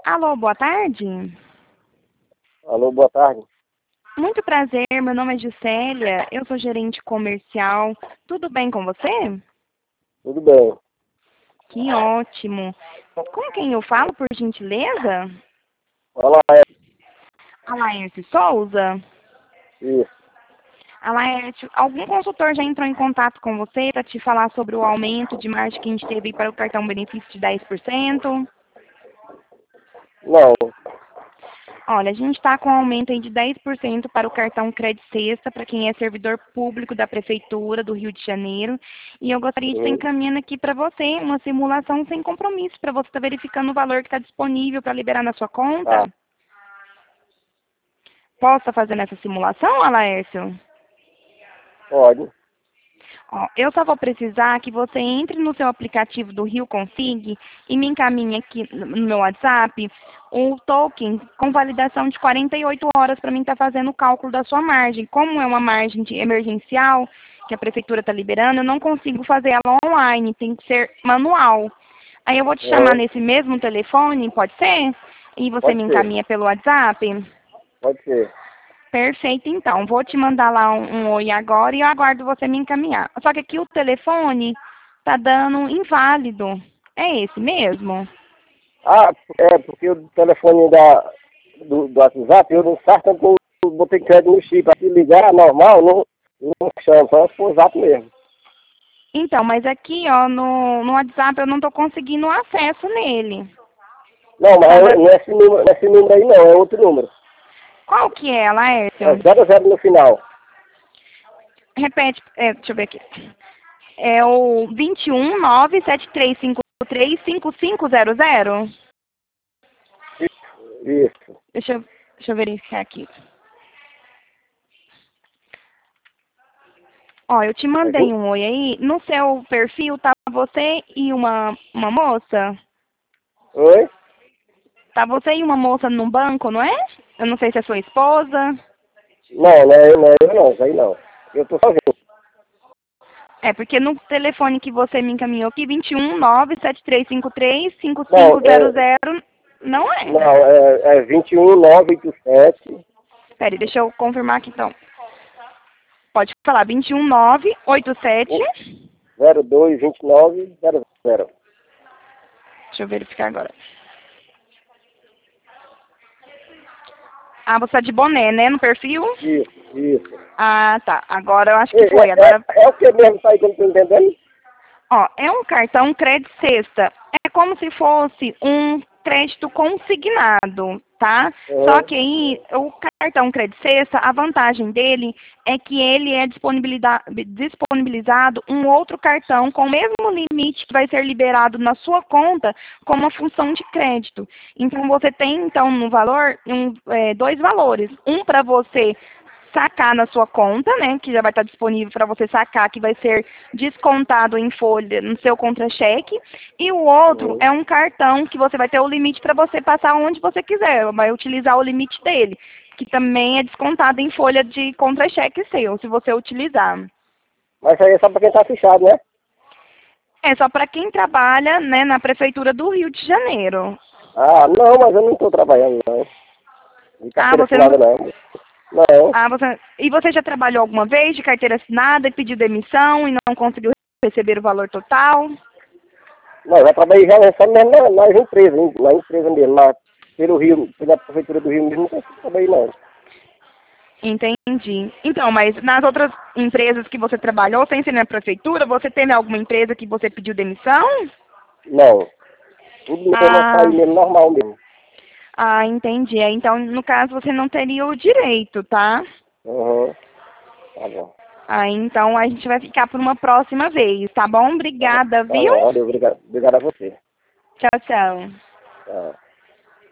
Alô, boa tarde. Alô, boa tarde. Muito prazer, meu nome é Gisélia, eu sou gerente comercial. Tudo bem com você? Tudo bem. Que ótimo. Com quem eu falo, por gentileza? Olá, Alaércio Souza? isso. Alaércio, algum consultor já entrou em contato com você para te falar sobre o aumento de margem que a gente teve para o cartão benefício de 10%? Não, Olha, a gente está com um aumento aí de 10% para o cartão Cred Sexta, para quem é servidor público da Prefeitura do Rio de Janeiro. E eu gostaria de estar encaminhando aqui para você uma simulação sem compromisso, para você estar verificando o valor que está disponível para liberar na sua conta. tá, Posso estar fazendo essa simulação, Alaércio? pode. Ó, eu só vou precisar que você entre no seu aplicativo do Rio Config e me encaminhe aqui no meu WhatsApp o token com validação de 48 horas para mim estar fazendo o cálculo da sua margem. Como é uma margem emergencial que a prefeitura está liberando, eu não consigo fazer ela online, tem que ser manual. Aí eu vou te chamar Uhum. nesse mesmo telefone, pode ser? E você Pode me ser, encaminha pelo WhatsApp? pode ser. Perfeito, então. Vou te mandar lá um oi agora e eu aguardo você me encaminhar. Só que aqui o telefone tá dando inválido. É esse mesmo? Ah, é porque o telefone do WhatsApp, eu não faço tanto, eu botei crédito no chip. Se ligar normal, não chama, só se for zap mesmo. Então, mas aqui, ó, no WhatsApp eu não tô conseguindo acesso nele. Não, Tá mas da- não é esse número aí não, é outro número. Qual que é, É Laércio? 00 no final. Repete, deixa eu ver aqui. É o 21973535500? Isso. Deixa eu verificar aqui. Ó, eu te É mandei um oi aí. No seu perfil tá você e uma moça? Oi? Tá você e uma moça no banco, não é? Eu não sei se é sua esposa. Não, isso aí não. Eu tô sozinho. É, porque no telefone que você me encaminhou aqui, 21973535500, Não, não é? não, é 21987. Espere, deixa eu confirmar aqui então. Pode falar, 21987. 022900. Deixa eu verificar agora. Ah, você tá de boné, né, no perfil? Isso. Ah, tá. Agora eu acho É, que foi. Agora, é o que mesmo tá aí que eu não tô entendendo? ó, é um cartão crédito sexta. É como se fosse um crédito consignado, tá? Só Uhum. que aí, o cartão crédito sexta, a vantagem dele é que ele é disponibilizado um outro cartão com o mesmo limite que vai ser liberado na sua conta como uma função de crédito. Então, você tem, então, no valor, dois valores. Um para você sacar na sua conta, né, que já vai estar disponível para você sacar, que vai ser descontado em folha no seu contra-cheque, e o outro Uhum. é um cartão que você vai ter o limite para você passar onde você quiser, vai utilizar o limite dele, que também é descontado em folha de contra-cheque seu, se você utilizar. Mas isso aí é só pra quem tá fechado, né? É só para quem trabalha, né, na prefeitura do Rio de Janeiro. Ah, não, mas eu não tô trabalhando, não. De Ah, carteira você não. assinada, não. Não. E você já trabalhou alguma vez de carteira assinada e pediu demissão e não conseguiu receber o valor total? Não, já trabalhei já só mesmo na empresa mesmo, lá pelo Rio, pela prefeitura do Rio mesmo, não consigo trabalhar, não. Entendi. Então, mas nas outras empresas que você trabalhou, sem ser na prefeitura, você teve alguma empresa que você pediu demissão? Não. Tudo mesmo é sair Ah, mesmo normal mesmo. entendi. Então, no caso, você não teria o direito, tá? Uhum. Tá bom. Então a gente vai ficar por uma próxima vez, tá bom? Tá bom. Obrigada, Tá viu? bom. Valeu, obrigado. Obrigado a você. Tchau, tchau. Tá.